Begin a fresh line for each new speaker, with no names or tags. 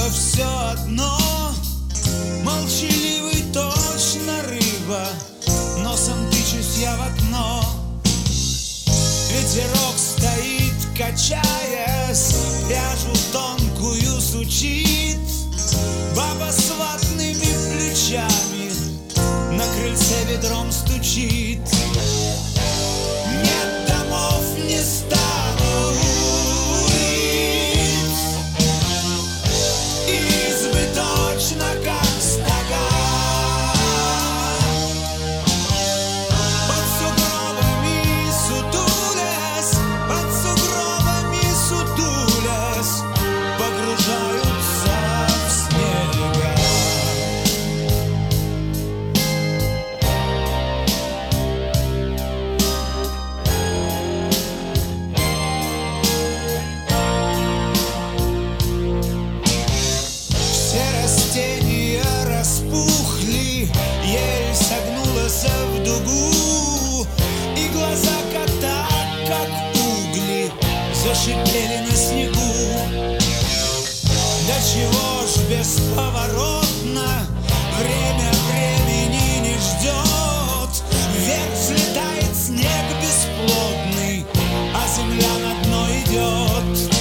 все одно. Молчаливый точно рыба, носом тычусь я в окно. Ветерок стоит, качаясь, пряжу тонкую сучит. Баба с ватными плечами на крыльце ведром стучит. Нет домов, не стану улиц, избы точно как стога. Под сугробами сутулясь, погружаются в снега. Все растения распухли, ель согнулась в дугу, и глаза кота, как угли, зашипели на снегу. До чего ж бесповоротно время времени не ждет. Вверх взлетает снег бесплотный, а земля на дно идет.